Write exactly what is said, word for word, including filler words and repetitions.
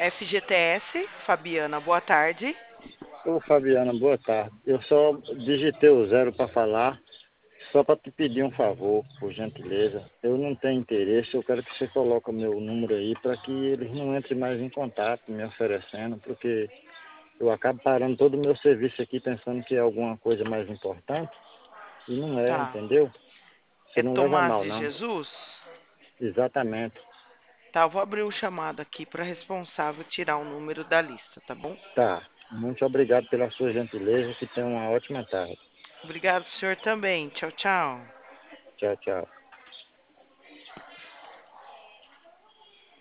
F G T S, Fabiana, boa tarde. Ô Fabiana, boa tarde. Eu só digitei o zero para falar, só para te pedir um favor, por gentileza. Eu não tenho interesse, eu quero que você coloque o meu número aí para que eles não entrem mais em contato me oferecendo, porque eu acabo parando todo o meu serviço aqui pensando que é alguma coisa mais importante e não é, Tá. entendeu? Você É não leva Tomás mal, de não. Jesus? Exatamente. Tá, eu vou abrir o chamado aqui para responsável tirar o número da lista, tá bom? Tá. Muito obrigado pela sua gentileza, que tenha uma ótima tarde. Obrigado, senhor também. Tchau, tchau. Tchau, tchau.